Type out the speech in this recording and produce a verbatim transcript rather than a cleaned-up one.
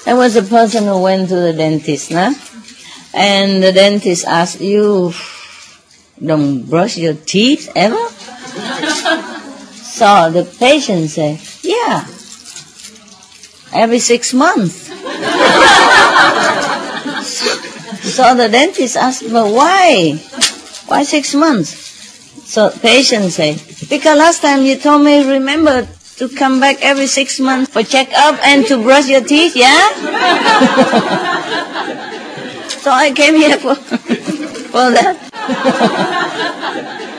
There was a person who went to the dentist, nah? And the dentist asked, you don't brush your teeth ever? So the patient said, yeah, every six months. so, so the dentist asked, but why? Why six months? So patient said, because last time you told me, remember to come back every six months for checkup and to brush your teeth, yeah? So I came here for, for that.